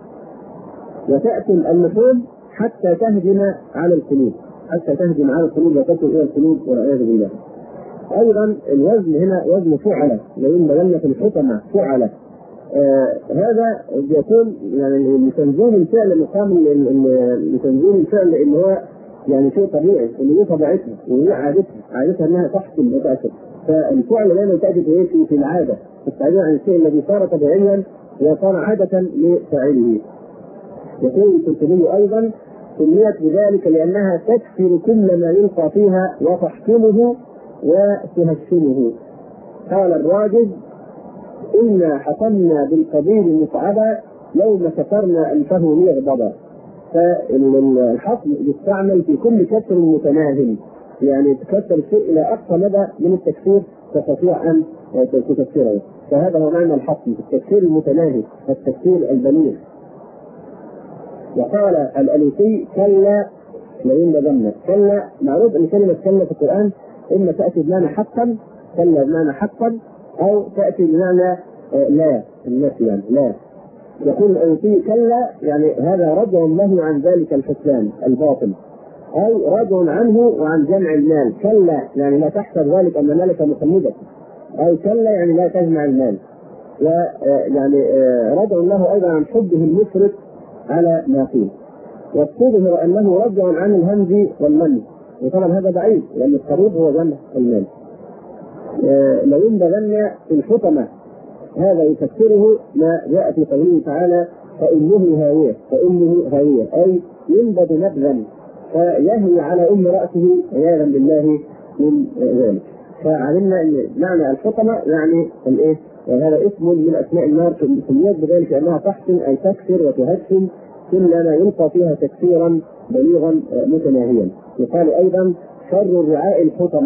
وتأتم اللحوم حتى تهجم على القلوب، وتصل إلى القلوب والعياذ بالله. أيضا الوزن هنا وزن فعلة، لأن بلغنا في الحطمة فعلة. هذا يكون يعني لتنزيل الفعل مقام لتنزيل الفعل، لأن هو يعني شيء طبيعي، اللي هي طبيعتها وهي عادتها انها تحكم وتأثر. فالفعل دائما تأتي في العادة، التعبير عن الشيء الذي صار طبيعيا وصار عادة لفاعله. يقول القرطبي ايضا: سميت بذلك لانها تكسر كل ما يلقى فيها وتحكمه وتهشمه. قال الراجل: إنا حكمنا بالقبيل مصعبا يوم كسرنا أنفه ليغضبا. فالحكم يستعمل في كل كسر متناهي، يعني تكسر الشيء إلى أقصى مدى من التكسير تستطيع أن تكسره. فهذا هو معنى الحكم، التكسير المتناهي، التكسير البليغ. وقال الألوسي: كلا لينبذن. كلا معروف أن كلمة كلا في القرآن إما تأتي بمعنى حقا، كلا بمعنى حقا، أو تأتي بمعنى لا، النفي يعني لا. يقول الأوفي: كلا يعني هذا رجع له عن ذلك الحسان الباطل، أو رجع عنه وعن جمع المال. كلا يعني لا تحسب ذلك أن مالك مخلدك، أو كلا يعني لا تجمع المال. ويعني رجع له أيضا عن حبه المفرط على ما فيه. والصدق أنه رجع عن الهمز والمن، وطبعا هذا بعيد لأن القريب هو جمع المال. لو ينبغن في الحطمة هذا يفسره ما جاء في قوله تعالى: فإنه هاوية، أي ينبذ نبذا فيهوي على رأسه عياذا بالله من ذلك. فعلمنا أن معنى الحطمة يعني الإيه؟ وهذا اسم من أسماء النار، سميت بذلك أنها تحسن أي تكسر وتهشم كل ما يلقى فيها تكسيرا بليغا متناهيا. يقال أيضا: شر الرعاء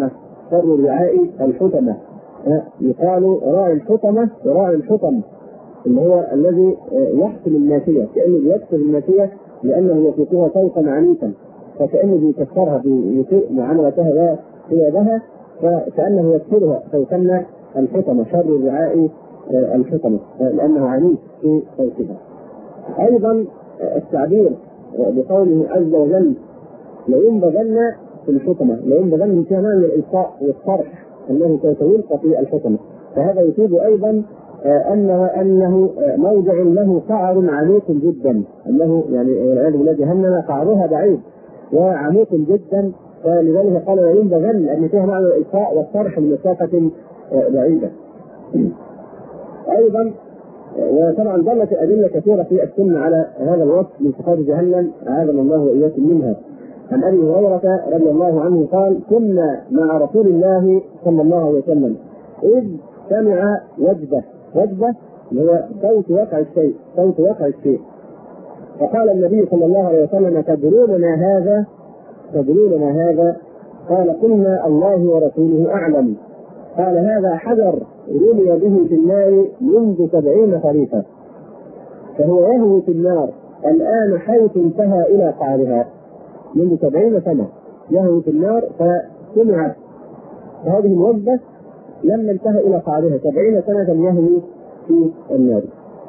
الحطمة. يقال راعي الحطمة وراعي الحطم، اللي هو الذي يحسن الماشية، كأنه يكسر الماشية لأنه يطلقها طوقا عنيفا، فكأنه يكسرها بيطيق معاملتها وقيادها، فكأنه يكسرها، فيسمى الحطمة، شر الرعاء الحطمة، لأنه عنيف في صوتها. أيضا التعبير بقوله عز وجل: لينبذن في الحطمة، لينبذن فيها معنى الإلقاء والطرح أنه سوف يلقى في الحطمة، فهذا يفيد أيضا أنه موضع له قعر عميق جدا، أنه يعني والعياذ بالله جهنم قعرها بعيد وعميق جدا، فلذلك قال لينبذن أن فيها معنى الإلقاء والطرح لمسافة بعيدة. أيضا وطبعا دلت أدلة كثيرة في السنة على هذا الوصف من صفات جهنم، أعاذنا الله وإياكم منها. عن أبي هريرة رضي الله عنه قال: كنا مع رسول الله صلى الله عليه وسلم إذ سمع وجبة هو صوت وقع الشيء، فقال النبي صلى الله عليه وسلم: تدرون ما هذا؟ قال: قلنا: الله ورسوله أعلم. قال: هذا حجر رمي به في النار منذ 70 خريفا، فهو يهوي في النار الآن حيث انتهى إلى قعرها. منذ 70 سنة يهوي في النار فسمعت هذه الوجبة لما انتهى إلى قعرها 70 سنة يهوي في النار.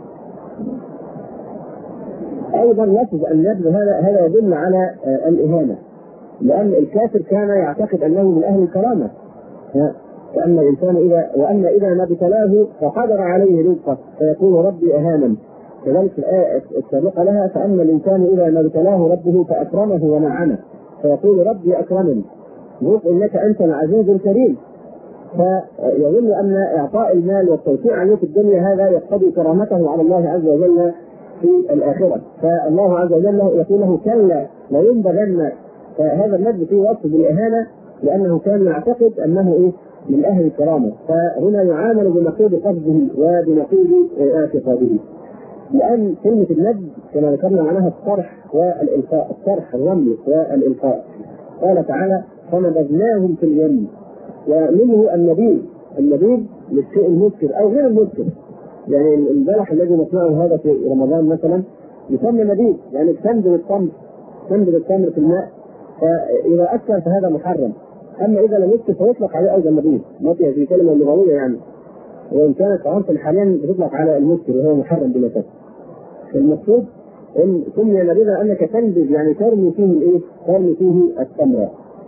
أيضا لفظ النبذ هذا يدل على الإهانة، لأن الكافر كان يعتقد أنه من أهل الكرامة، وأن الإنسان إذا ما ابتلاه فقدر عليه رزقه فيقول ربي أهانا. كذلك الآية السابقة لها فأما الإنسان إذا ما ابتلاه ربه فأكرمه ونعمه فيقول ربي أكرمن ذوق إنك أنت العزيز الكريم. فيظن أن إعطاء المال والتوسيع عليه في الدنيا هذا يقتضي كرامته على الله عز وجل في الآخرة، فالله عز وجل يقول له كلا لينبذن. فهذا النبذ فيه وصف بالإهانة لأنه كان يعتقد أنه من أهل الكرامة، فهنا يعامل بنقيض قصده وبنقيض اعتقاده. لأن كلمة النبذ كما ذكرنا معناها الطرح والإلقاء، الطرح الرمي والإلقاء. قال تعالى فنبذناهم في اليم. ومنه النبيذ للشيء المسكر أو غير المسكر، يعني البلح الذي نصنعه هذا في رمضان مثلا يسمى نبيذ، يعني تنبذ التمر في الماء، فإذا أسكر فهذا محرم. أما إذا لم يسكر فيطلق عليه أيضا نبيذ، ما في كلمة لغوية يعني، وإن كانت عرفا حاليا بتطلق على المسكر وهو محرم بلا شك. المقصود إن سمي نبيذا أنك تنبذ يعني ترمي فيه ترمي فيه التمر.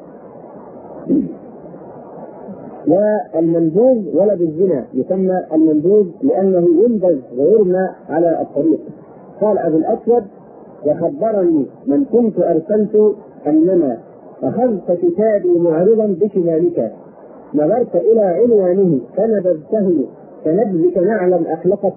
والمنبوذ ولد الزنا يسمى المنبوذ لأنه ينبذ ويرمى على الطريق. قال أبو الأسود وخبرني من كنت أرسلت أنما أخذت كتابي معرضا بشمالك نظرت إلى عنوانه فنبذته كنبذك نعلا أخلقت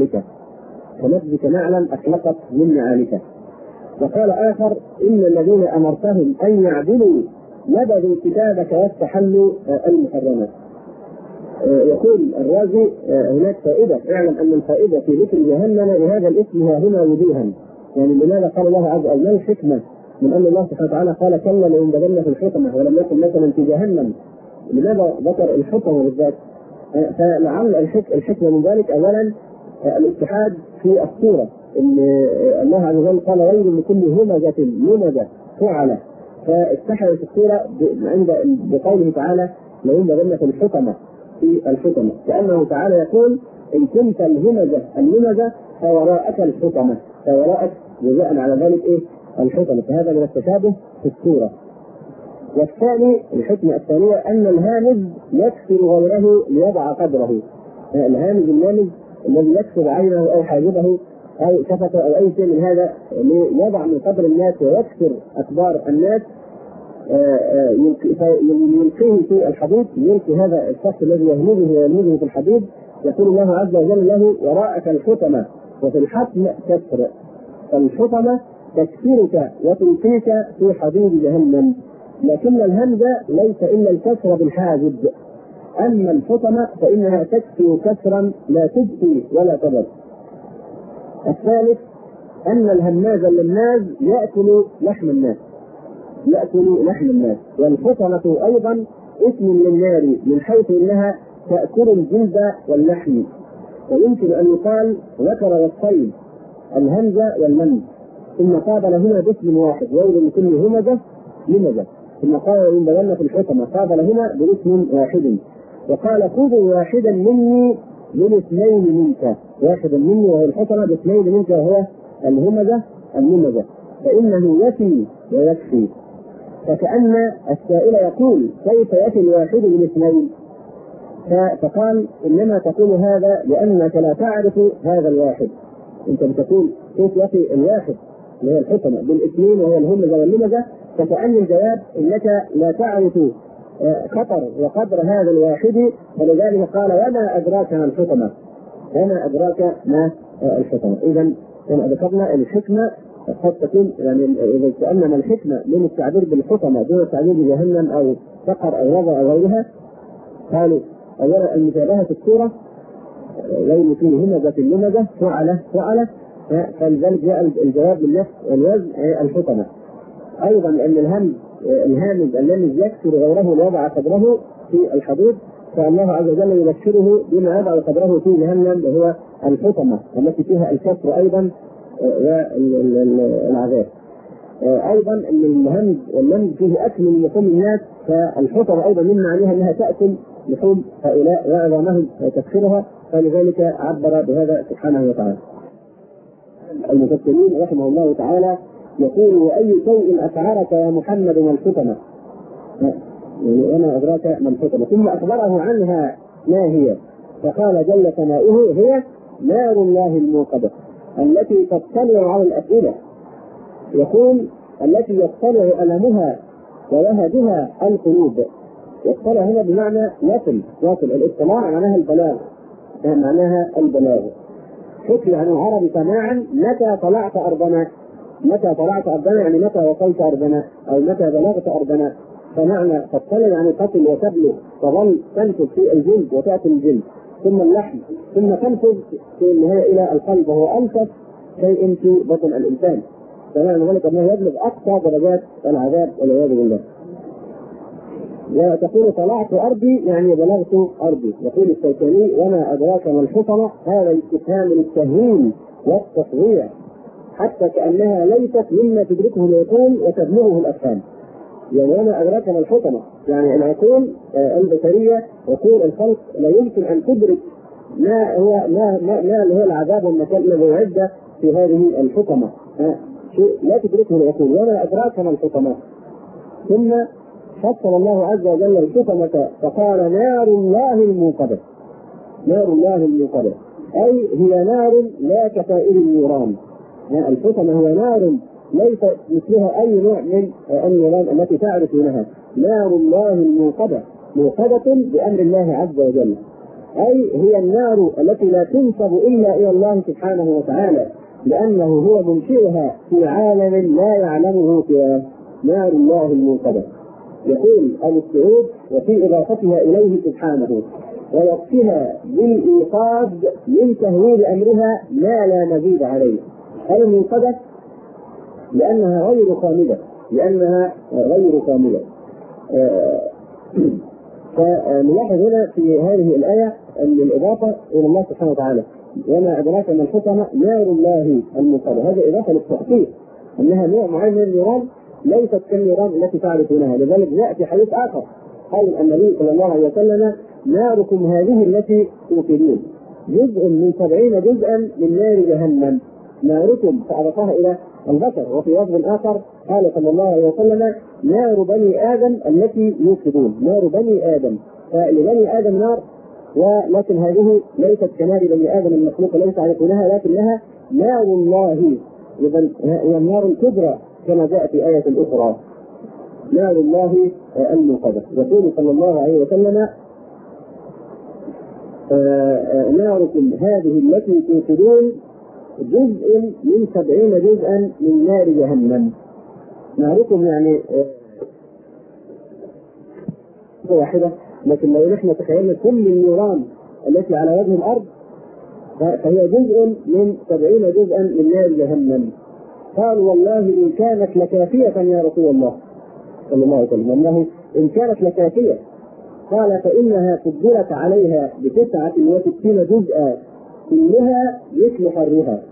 من نعالك. وقال آخر إن الذين أمرتهم أن يعدلوا نبذوا كتابك واستحلوا المحرمات. يقول الرازي هناك فائدة، اعلم أن الفائدة في ذكر جهنم لهذا الاسم هنا وجوها. يعني لماذا قال الله عز وجل؟ ما الحكمة من أن الله سبحانه وتعالى قال كلا لينبذن في الحطمة ولم يقل مثلا في جهنم؟ لماذا ذكر الحطمة بالذات؟ فلعل الحكمة من ذلك أولا الاتحاد في الصورة، إن الله عز وجل قال ويل لكل همزة لمزة فعلة، فاتحدت الصورة بقوله تعالى لينبذن في الحطمة، كأنه تعالى يقول إن كنت اللمزة فوراءك الحطمة، فوراءك جزاء على ذلك الحطمة. فهذا من التشابه في الصورة. والثاني الحكمة الثانية أن الهامز يكسر غيره ليضع قدره. الهامز اللامز الذي يكسر عينه أو حاجبه أو شفته أو أي شيء من هذا ليضع من قدر الناس ويكسر أكبار الناس، يلقيه في الحديد، يلقي هذا الشخص الذي يهمزه في الحديد. يقول الله عز وجل له وراءك الحطمة وفي الحتم كسر، فالحطمة تكسرك وتلقيك في حديد جهنم. لكن الهمزة ليس إلا الكسر بالحاجب، أما الحطمة فإنها تكسر كسرا لا تبقي ولا تضر. الثالث أن الهماز للناس يأكل لحم الناس، والحطمة أيضا اسم للنار من حيث أنها تأكل الجلد واللحم. ويمكن أن يقال ذكر وصفين الهمزة والمن، ثم قابل هنا باسم واحد ويل لكل همزة لمزة، ثم قال ينبذن في الحطمة قابل هنا باسم واحد، وقال خذوا واحدا مني بالاثنين منك، واحدا مني وهو الحطمة، باثنين منك وهو الهمزة اللمزة، فإنه يفي ويكفي. فكأن السائل يقول كيف يفي الواحد بالاثنين؟ فقال إنما تقول هذا لأنك لا تعرف هذا الواحد. أنت بتقول كيف يفي الواحد اللي هي الحطمة بالاثنين وهو الهمزة واللمزة، فكأن الجواب إنك لا تعرف خطر وقدر هذا الواحد، فلذلك قال وما أدراك ما الحطمة، ما الحطمة. إذا كما ذكرنا الحكمة قد تكون يعني إذا سألنا الحكمة من التعبير بالحطمة دون التعبير بجهنم أو سقر أو رضا أو غيرها، قالوا أولا المشابهة في الصورة ويل فيه همزة اللمزة فعلة، فلذلك جاء الجواب بالنفس والوزن الحطمة. أيضا أن الهامز الذي يكسر غيره ليضع قدره في الحدود، فالله عز وجل يبشره بما يضع قدره في جهنم وهو الحطمة التي فيها الكسر أيضا والعذاب. ايضا ان الهمز واللمز فيه اكل من لحوم الناس، فالحطمه ايضا من معناها انها تاكل لحوم هؤلاء وعظامهم وتكسرها، فلذلك عبر بهذا سبحانه وتعالى. المفسرين رحمه الله تعالى يقول: واي شيء اشعرك يا محمد ما الحطمه؟ وما ادراك ما الحطمه؟ ثم اخبره عنها ما هي، فقال جل ثناؤه: هي نار الله الموقده التي تطلع على الافئده. يقول: التي يطلع ألمها ووهدها القلوب. يطلع هنا بمعنى يصل الاطلاع معناها البلاغ، معناها البلاغ. حكي عن العرب سماعا: متى طلعت أرضنا؟ متى طلعت أرضنا يعني متى وصلت أرضنا أو متى بلغت أرضنا. فمعنى تطلع يعني تصل وتبلغ، تظل تنفذ في الجلد وتأكل الجلد ثم اللحم ثم تنفذ في النهاية إلى القلب، وهو أنفس شيء في بطن الإنسان. فمعنى ذلك أنه يبلغ أقصى درجات العذاب والعياذ بالله. وتقول: طلعت أرضي يعني بلغت أرضي. يقول الشوكاني: وما أدراك ما الحطمة؟ هذا الاستفهام للتهويل والتصغير، حتى كأنها ليست مما تدركه العقول وتبلغه الأفهام. يعني وما أدراك ما الحطمة يعني العقول البشرية، عقول الخلق لا يمكن أن تدرك ما هو العذاب والمكان الذي أعد في هذه الحطمة، شيء لا تدركه العقول. وما أدراك ما الحطمة. ثم فصل الله عز وجل الحطمة فقال: نار الله الموقدة. نار الله الموقدة أي هي نار لا كسائر النيران. الحطمة هي نار ليس مثلها أي نوع من النيران التي تعرفونها. نار الله الموقدة، موقدة بأمر الله عز وجل، أي هي النار التي لا تنسب إلا إلى الله سبحانه وتعالى، لأنه هو منشئها في عالم لا يعلمه سواه. نار الله الموقدة. يقول أبو السعود: وفي إضافتها إليه سبحانه ووصفها بالإيقاظ من تهويل أمرها ما لا مزيد عليه. الموقدة لأنها غير خامدة، فنلاحظ هنا في هذه الآية أن الإضافة إلى الله سبحانه وتعالى. وما أدراك ما الحطمة نار الله الموقدة، هذه إضافة للتحقيق أنها نوع معين من النيران ليست كالنيران التي تعرفونها. لذلك جاء في حديث آخر قال النبي صلى الله عليه وسلم: ناركم هذه التي توقدون جزء من 70 جزءا من نار جهنم. ناركم فأضافها إلى البشر. وفي لفظ آخر قال صلى الله عليه وسلم: نار بني آدم التي يوقدون. نار بني آدم، فلبني آدم نار، ولكن هذه ليست كنار بني آدم المخلوق ليس يعرفونها، لكنها نار الله. إذا هي النار الكبرى كما جاء في آية أخرى، نار الله الموقدة. يقول صلى الله عليه وسلم: ناركم هذه التي توقدون جزء من 70 جزءا من نار جهنم. ناركم يعني واحدة، لكن لو نحن تخيلنا كل النيران التي على وجه الأرض فهي جزء من 70 جزءا من نار جهنم. قالوا: والله إن كانت لكافية يا رسول الله صلى الله عليه وسلم، والله إن كانت لكافية. قال: فإنها فضلت عليها ب69 جزءا كلها مثل حرها،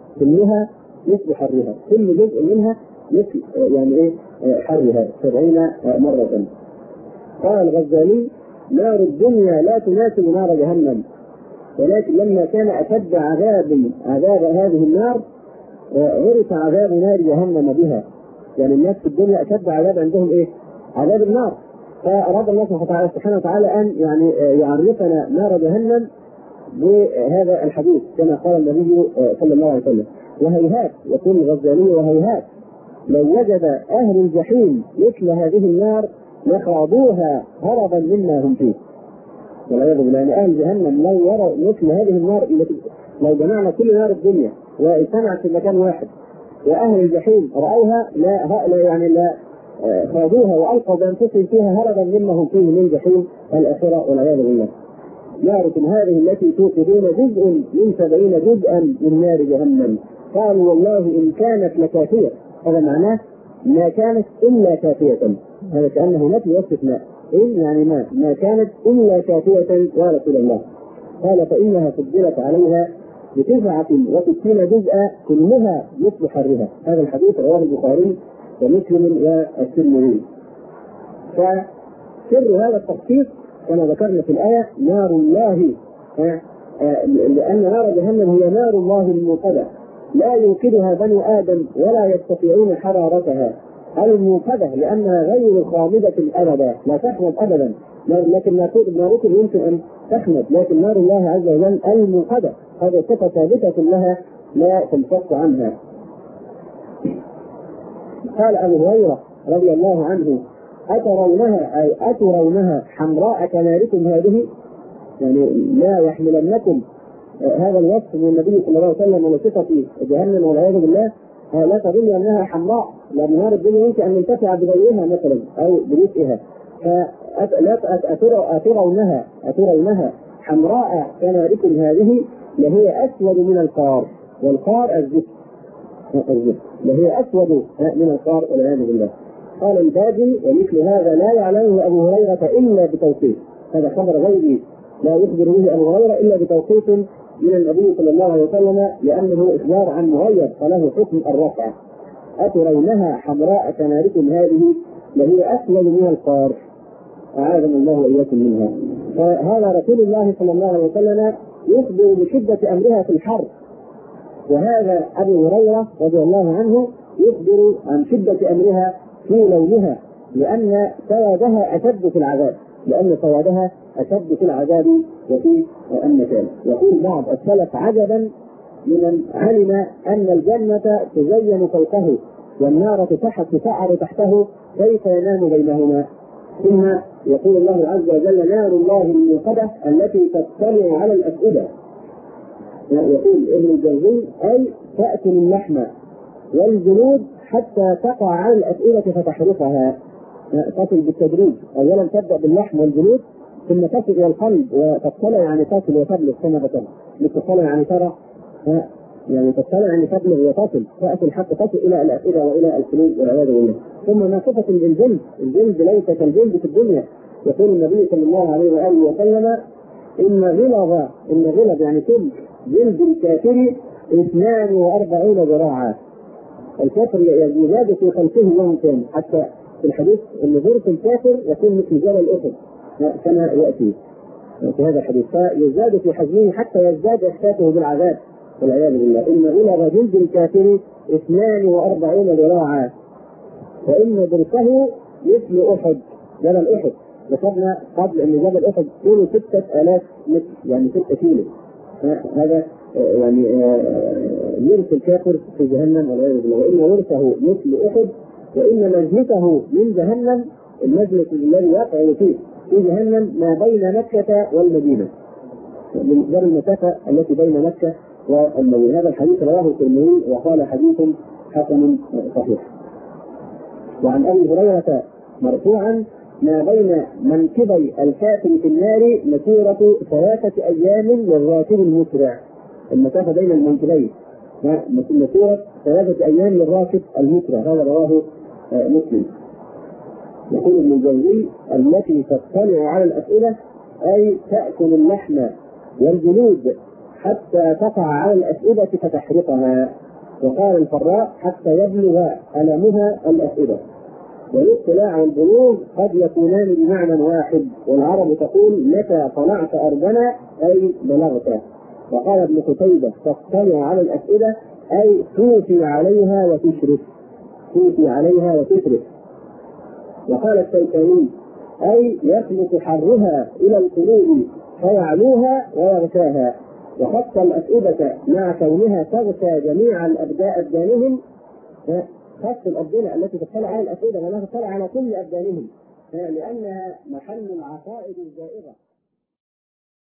كل جزء منها مثل يعني حرها 70 مرة. قال الغزالي: نار الدنيا لا تناسب نار جهنم، ولكن لما كان أشد عذاب هذه النار عرف عذاب نار جهنم بها. يعني الناس في الدنيا أشد عذاب عندهم عذاب النار، فأراد الله سبحانه وتعالى أن يعني يعرفنا نار جهنم بهذا الحديث كما قال النبي صلى الله عليه وسلم. وهيهات، يقول الغزالي: وهيهات لو وجد أهل الجحيم مثل هذه النار لخاضوها هربا مما هم فيه. والعياذ بالله، يعني أهل جهنم لو يروا مثل هذه النار التي لو جمعنا كل نار الدنيا واجتمعت في مكان واحد وأهل الجحيم رأوها لا خاضوها وألقوا بأنفسهم فيها هربا مما هم فيه من جحيم الآخرة والعياذ بالله. ناركم هذه التي توقدون جزء من 70 جزءا من نار جهنم. قالوا: والله إن كانت لكافية. هذا معناه ما كانت إلا كافية، هذا كأنه نفي واستثناء. يعني ما كانت إلا كافية يا رسول الله. قال: فإنها فضلت عليها ب69 جزءا كلها مثل حرها. هذا الحديث رواه البخاري ومسلم والترمذي. فسر هذا التخصيص كما ذكرنا في الآية نار الله، لأن نار جهنم هي نار الله الموقدة لا يوقدها بنو آدم ولا يستطيعون حرارتها. الموقدة لأنها غير خامدة أبدا، لا تخمد أبدا، لكن ناركم يمكن أن تخمد، لكن نار الله عز وجل الموقدة هذه صفة ثابتة لها لا تنفك عنها. قال أبو هريرة رضي الله عنه أترونها حمراء كناركم هذه؟ يعني لا يحملنكم هذا الوصف من النبي صلى الله عليه وسلم وصفة جهنم والعياذ بالله لا تظن أنها حمراء، لأن نار الدنيا يمكن أن ينتفع بضوئها مثلا أو بدفئها. أترونها حمراء كناركم هذه لهي أسود من القار، والقار الزفت لهي أسود من القار والعياذ بالله. قال الباجي ومثل هذا لا يعلمه أبو هريرة إلا بتوقيف، هذا خبر غيبي لا يخبر به أبو هريرة إلا بتوقيف من النبي صلى الله عليه وسلم، لأنه إخبار عن مغير فله حكم الرفع. أترونها حمراء كناركم هذه لهي أسود من القار، أعاذنا الله وإياكم منها. فهذا رسول الله صلى الله عليه وسلم يخبر بشدة أمرها في الحرب، وهذا أبو هريرة رضي الله عنه يخبر عن شدة أمرها في لونها، لأن سوادها أشد في العذاب، وفي النكال. يقول بعض السلف عجبا لمن علم أن الجنة تزين فوقه والنار تسعر تحته كيف ينام بينهما. ثم يقول الله عز وجل نار الله الموقدة التي تطلع على الأفئدة. يقول ابن الجوزي أي تأكل اللحم والجلود حتى تقع على الأفئدة فتحرقها، تصل بالتدريج، أولا تبدأ باللحم والجلود ثم تصل إلى القلب وتطلع يعني تصل وتبلغ كما ذكرنا، تطلع يعني ترى، يعني تطلع يعني تبلغ وتصل، تأكل حتى تصل إلى الأفئدة وإلى القلوب والعياذ بالله. ثم ما صفة الجلد ليس كالجلد في الدنيا. يقول النبي صلى الله عليه وآله وسلم إن غلظ يعني كل جلد الكافر 42 ذراعا. الكافر يزاد في خلقه يوم كامل، حتى في الحديث ان ظرف الكافر يكون مثل جبل احد كما ياتي في هذا الحديث، فيزداد في حجمه حتى يزداد احساسه بالعذاب والعياذ بالله. ان غلظ جلد الكافر 42 ذراعا وان ضرسه مثل احد، جبل احد. ذكرنا قبل ان جبل احد طوله 6000 متر، يعني 6 كيلو. هذا يعني يرث الكافر في جهنم والعياذ بالله. وان ورثه مثل احد، وان مجلسه من جهنم، المجلس الذي يقع فيه في جهنم ما بين مكة والمدينة، من المسافة التي بين مكة والمدينة. هذا الحديث رواه الترمذي وقال حديث حسن صحيح. وعن ابي هريرة مرفوعا ما بين منكبي الكافر في النار مسيرة 3 أيام للراكب المسرع. المسافة بين المنكبين مسيرة 3 أيام للراكب المسرع، هذا رواه مسلم. يقول ابن الجوزي التي تطلع على الأفئدة أي تأكل اللحم والجلود حتى تقع على الأفئدة فتحرقها. وقال الفراء حتى يبلغ ألمها الأفئدة. والاطلاع والبلوغ قد يكونان بمعنى واحد، والعرب تقول متى طلعت أرضنا أي بلغت. وقال ابن قتيبة تطلع على الأفئدة أي توفي عليها وتشرف. وقال الشيكاني أي يخلط حرها إلى القلوب فيعلوها ويغشاها. وخص الأفئدة مع كونها تغشى جميع أبدانهم، خاص الأبدان التي تطلع على الأفئدة ولا تطلع على كل أبدانهم، لأنها محل العقائد الزائغة.